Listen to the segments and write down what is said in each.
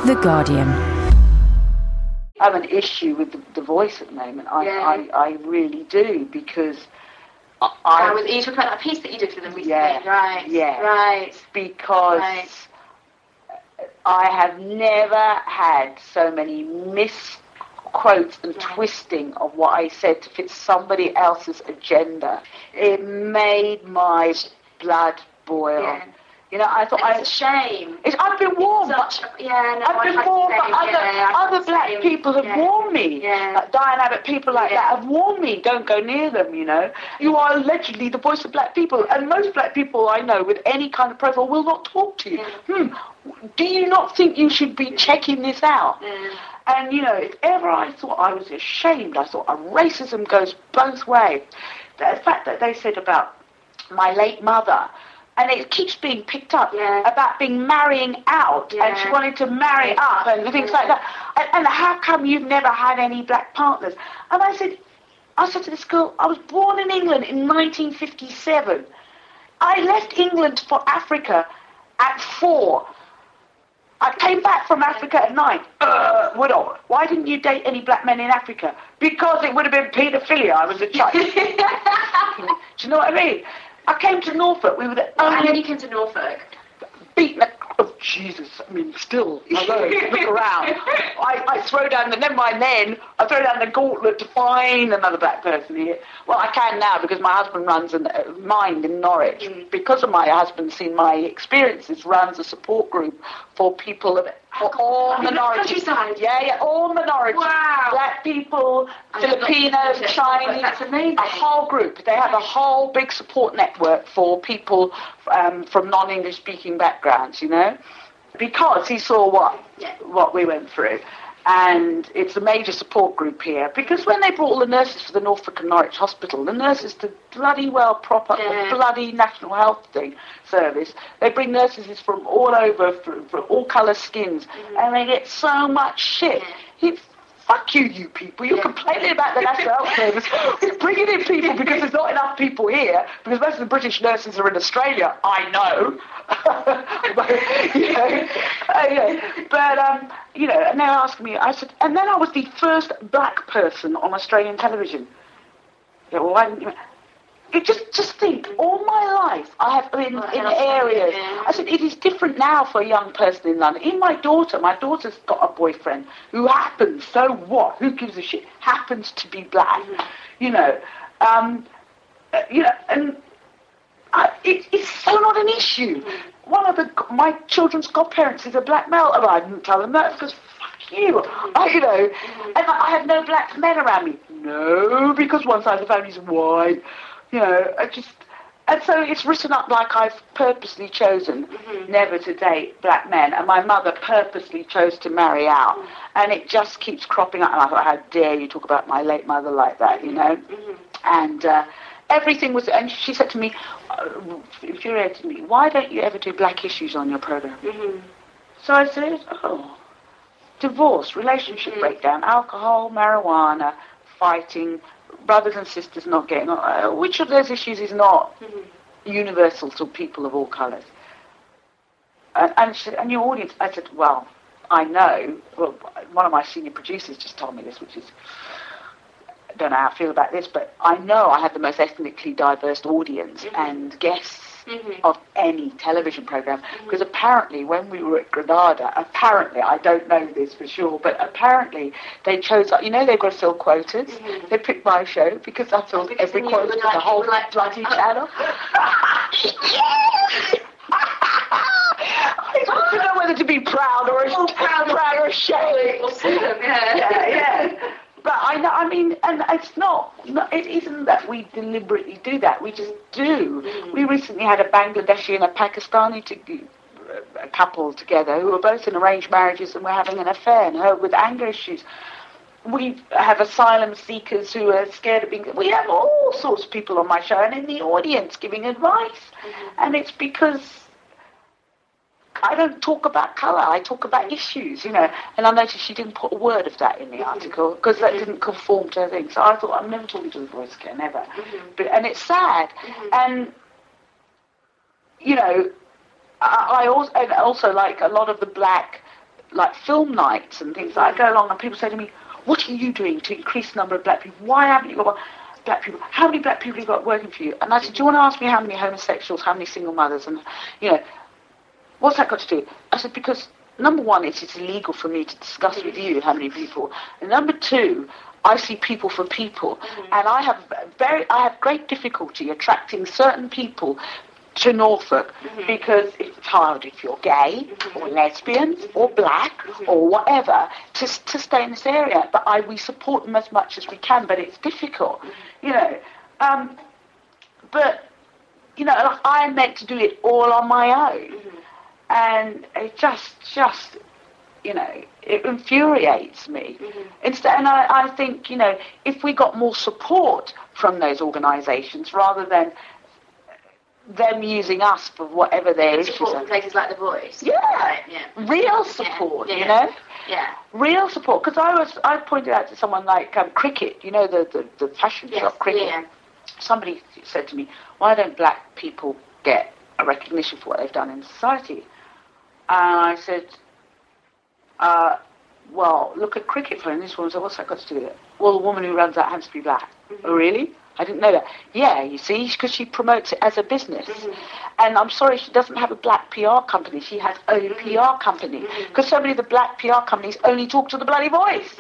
The Guardian. I have an issue with the Voice at the moment. I really do, because you talk about that piece that you did for them recently, right? Because I have never had so many misquotes and twisting of what I said to fit somebody else's agenda. It made my blood boil. Yeah. You know, I thought it's a shame. I've been warned. I've been warned. Other black people have warned me. Like Diane Abbott, people like that have warned me. Don't go near them. You know, you are allegedly the voice of black people, and most black people I know with any kind of profile will not talk to you. Do you not think you should be checking this out? And you know, if ever I thought I was ashamed, I thought racism goes both ways. The fact that they said about my late mother. And it keeps being picked up about marrying out, and she wanted to marry up and things like that. And how come you've never had any black partners? And I said to this girl, I was born in England in 1957. I left England for Africa at 4. I came back from Africa at 9. Woodall, why didn't you date any black men in Africa? Because it would have been paedophilia. I was a child. Do you know what I mean? I came to Norfolk. We were the only... And then you came to Norfolk. Beaten the... Oh, Jesus. I mean, still, hello, look around. I throw down the... Never mind then. I throw down the gauntlet to find another black person here. Well, I can now because my husband runs a Mind in Norwich. Because of my husband seen my experiences, runs a support group for people of... For all minorities. All minorities. Wow. Black people, Filipinos, Chinese. That's amazing. A whole group. They have a whole big support network for people from non-English speaking backgrounds, you know, because he saw what we went through. And it's a major support group here, because when they brought all the nurses for the Norfolk and Norwich Hospital, the nurses did bloody well prop up the bloody National Health Service. They bring nurses from all over, from all colour skins, and they get so much shit. Fuck you people. You're complaining about the National Health Service. We're bringing in people because there's not enough people here, because most of the British nurses are in Australia. I know. You know, and they asked me, I said, and then I was the first black person on Australian television. Yeah, well, why didn't you... Just think, all my life I have been in areas. I said, it is different now for a young person in London. Even my daughter's got a boyfriend who happens, so what? Who gives a shit? Happens to be black, you know. And it's so not an issue. One of my children's godparents is a black male. Oh, I didn't tell them that because fuck you, you know. And I have no black men around me. No, because one side of the family's white. You know, and so it's written up like I've purposely chosen never to date black men, and my mother purposely chose to marry out, and it just keeps cropping up, and I thought, how dare you talk about my late mother like that, you know? And everything was, and she said to me, infuriated me, why don't you ever do black issues on your program? So I said, divorce, relationship breakdown, alcohol, marijuana, fighting, brothers and sisters not getting on. Which of those issues is not universal to people of all colours? And she said, and your audience? I said, well, I know. Well, one of my senior producers just told me this, which is, I don't know how I feel about this, but I know I have the most ethnically diverse audience and guests of any television programme, because apparently when we were at Granada, I don't know this for sure, but apparently they chose, you know, they've got to fill quotas. They picked my show because I filled every quota for the whole bloody channel. I don't know whether to be proud or ashamed. But I mean, and it's not, it isn't that we deliberately do that. We just do. We recently had a Bangladeshi and a Pakistani a couple together who were both in arranged marriages and were having an affair, and her with anger issues. We have asylum seekers who are scared of being... We have all sorts of people on my show and in the audience giving advice. And it's because I don't talk about colour, I talk about issues, you know. And I noticed she didn't put a word of that in the article because that didn't conform to her thing. So I thought, I'm never talking to the Voice again, ever. And it's sad. And, you know, I also like a lot of the black like film nights and things. I go along and people say to me, what are you doing to increase the number of black people? Why haven't you got black people? How many black people have you got working for you? And I said, do you want to ask me how many homosexuals, how many single mothers? And, what's that got to do? I said, because number one, it's illegal for me to discuss with you how many people. And number two, I see people for people. And I have great difficulty attracting certain people to Norfolk because it's hard if you're gay or lesbian or black or whatever to stay in this area. But we support them as much as we can, but it's difficult, but I meant to do it all on my own, and it just it infuriates me. Instead, and I think if we got more support from those organisations rather than them using us for whatever their issues are. Support places like The Voice. Yeah. Real support, Yeah. Real support. Because I pointed out to someone like Cricket, the fashion shop Cricket. Yeah. Somebody said to me, why don't black people get a recognition for what they've done in society? And I said, well, look at Cricket for him. This woman said, what's that got to do with it? Well, the woman who runs that happens to be black. Oh, really? I didn't know that. Yeah, you see, because she promotes it as a business. And I'm sorry, she doesn't have a black PR company. She has a PR company. Because so many of the black PR companies only talk to the bloody Voice.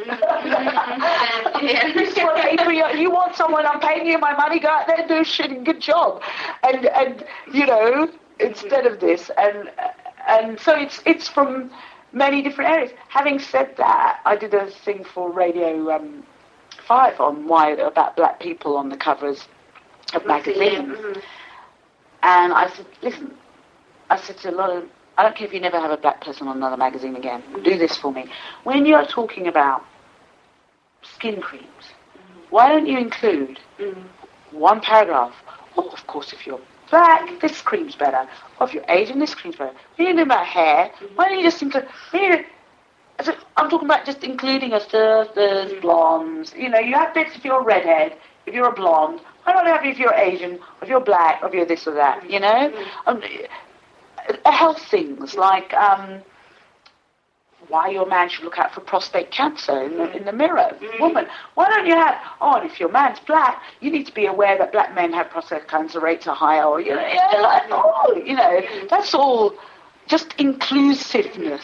You want someone, I'm paying you my money, go out there and do a shitty good job. And instead of this. And so it's from many different areas. Having said that, I did a thing for Radio 5 on about black people on the covers of magazines. And I said, listen, to a lot of, I don't care if you never have a black person on another magazine again, do this for me. When you're talking about skin creams, why don't you include one paragraph? Oh, of course, if you're black, this cream's better. Or if you're Asian, this cream's better. When you're talking about hair, why don't you just include... I'm talking about just including a surfers, blondes. You have bits if you're a redhead, if you're a blonde. Why not have it if you're Asian, or if you're black, or if you're this or that, health things like why your man should look out for prostate cancer in the mirror. Woman, why don't you have, and if your man's black, you need to be aware that black men have prostate cancer rates are higher, or, that's all just inclusiveness.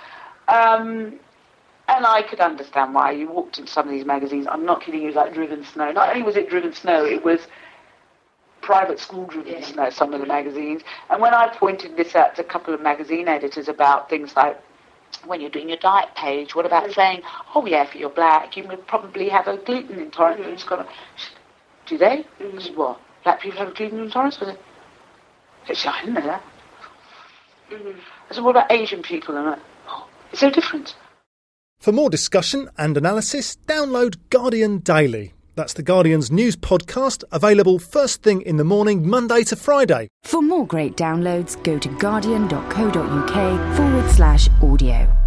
And I could understand why you walked into some of these magazines. I'm not kidding you, like Driven Snow. Not only was it Driven Snow, it was private school Driven Snow, some of the magazines. And when I pointed this out to a couple of magazine editors about things like, when you're doing your diet page, what about saying, if you're black, you would probably have a gluten intolerance. Do they? I said, what? Black people have a gluten intolerance? I said, I didn't know that. I said, what about Asian people? And is there a difference? For more discussion and analysis, download Guardian Daily. That's the Guardian's news podcast, available first thing in the morning, Monday to Friday. For more great downloads, go to guardian.co.uk/audio.